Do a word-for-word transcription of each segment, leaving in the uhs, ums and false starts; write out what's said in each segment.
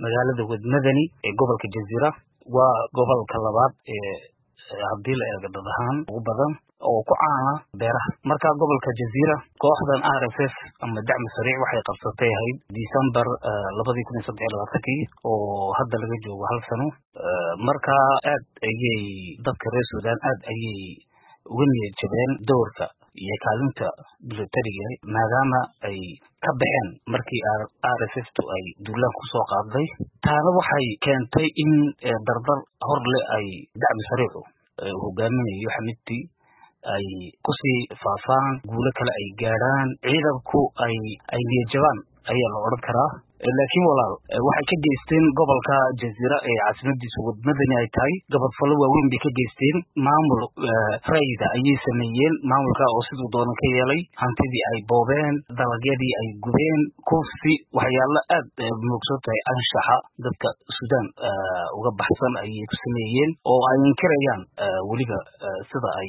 magaalada wadmadani ee gobolka Jazeera waa gobolka labaad ee hadii la eego dad ahaan ugu badan oo ku caana beeraha. Marka gobolka Jazeera kooxdan R S F ama dacmi sariic waxay qabsatay ahayd December laba kun iyo saddex iyo labaatan oo hadda laga joogo hal sano. Marka aad ayay dadka reer Suudaan aad ayay uga niyad jabeen doorka iyo kaalinta militariga maadaama ay ka baxeen markii R S F ay duulaan ku soo qaaday. taana waxay keentay in dardar hor leh ay dacmi sariic hogaaminayo Xamidti ay ku sii faafaan guulo kale ay gaaraan ciidanku ay ay niyajabaan ayaa la oran karaa. laakiin walaal waxay ka geysteen gobolka Jazeera ee caasimadiisu wadmadani ay tahay gobol falo waaweyn bay ka geysteen maamul fayda ayay sameeyeen maamulka oo sidoo doonan ka yeelay hantidii ay boobeen dalagyadii ay gubeen kufsi waxyaalo aad muuqsatay anshaxa dadka Suudaan uga baxsan ayay ku sameeyeen oo ay inkarayaan waliba sida ay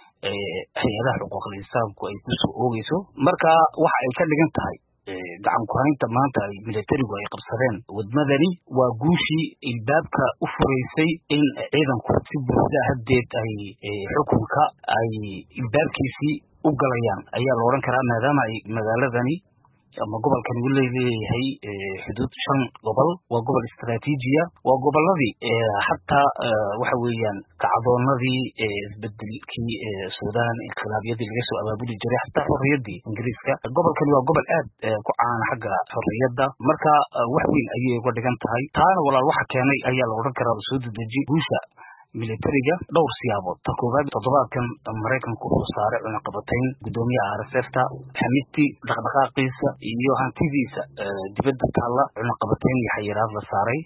hay'adaha xuquuqul insaanku ay ku soo oogayso. Marka waxa ay ka dhigan tahay gacan ku haynta maanta ay militarigu ay qabsadeen wadmadani waa guushii ilbaabka u fureysay in ciidanku si buuxda hadeed ay xukunka ay ilbaabkiisii u galayaan ayaa la oran karaa maadaama ay magaaladani ama gobolkan uu leeyahay xuduud shan gobol waa gobol istiraatiijiya waa goboladii hatta waxa weeyaan kacdoonadii isbedelkii Suudaan inqilaabyadii laga soo abaabuli jiray hatta xorriyadii Ingiriiska. gobolkan waa gobol aad ku caan xagga xorriyadda marka wax weyn ayay uga dhigan tahay. taana walaal waxa keenay ayaa la oran karaa soo dedeji guusha militariga dhowr siyaabood. ta koobaad toddobaadkan Mareykanku wuxuu saaray cunaqabatayn gudoomiyaha R S F ta Xamidti dhaqdhaqaaqiisa iyo hantidiisa dibadda taala cunaqabatayn iyo xayiraad la saaray.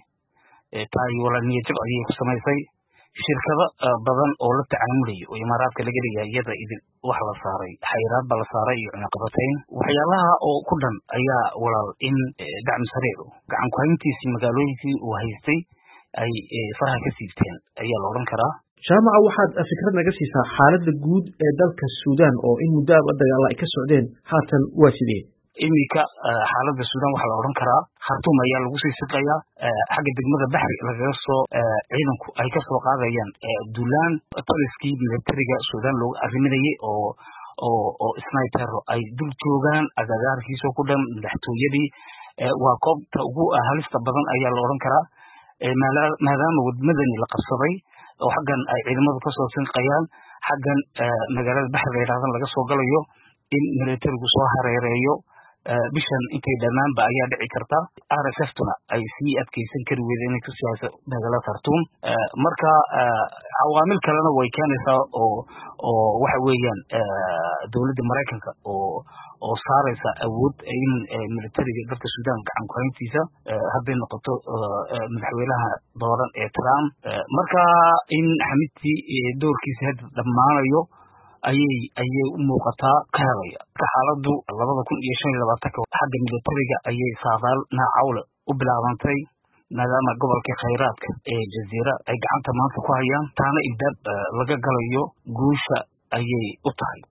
taay wala niyad ayay ku samaysay shirkado badan oo la tacaamulay oo Imaaraadka laga leeyahay iyada idin wax la saaray xayiraad baa la saaray iyo cunaqabatayn waxyaalaha oo ku dhan ayaa walaal in dacmi sariic gacan ku hayntiisii magaalooyinkii uu haystay ay faraha ka siibteen ayaa la oran karaa. jaamaca waxaad fikrad naga siisaa xaaladda guud ee dalka Suudaan oo in muddo ah dagaal ay ka socdeen haatan waa sidee? imika xaaladda Suudaan waxa la oran karaa Khartoum ayaa lagu sii siqayaa xagga degmada Bahri laga soo ciidanku ay ka soo qaadayaan duulaan taliskii militariga Suudaan loo arriminayay oo oo oo sniper ay dul joogaan agagaarkiisa ku dhan madaxtooyadii waa koobta ugu halista badan ayaa la oran karaa. maadaama wadmadani la qabsaday oo xaggan ay ciidamadu ka soo sinqayaan xaggan magaalada Bahri leedahay laga soo galayo in militarigu soo hareereeyo bishan intay dhamaanba ayaa dhici karta R S F tuna ay sii adkeysan kari weydeen inay ku siyaaso magaalada Khartoum. marka cawaamil kalena way keenaysaa oo oo waxa weeyaan dawladda Mareykanka oo oo saaraysa awood in militariga dalka Suudaan gacan ku hayntiisa hadday noqoto madaxweynaha dooran ee Trump. marka in Xamidti doorkiisa hadda dhamaanayo ayay ayay u muuqataa ka helaya xaaladdu laba kun iyo shan iyo labaatan xagga militariga ayay saadaal naacawle u bilaabantay maadaama gobolka khayraadka ee Jazeera ay gacanta maanta ku hayaan taana ilbaab laga galayo guusha ayay u tahay.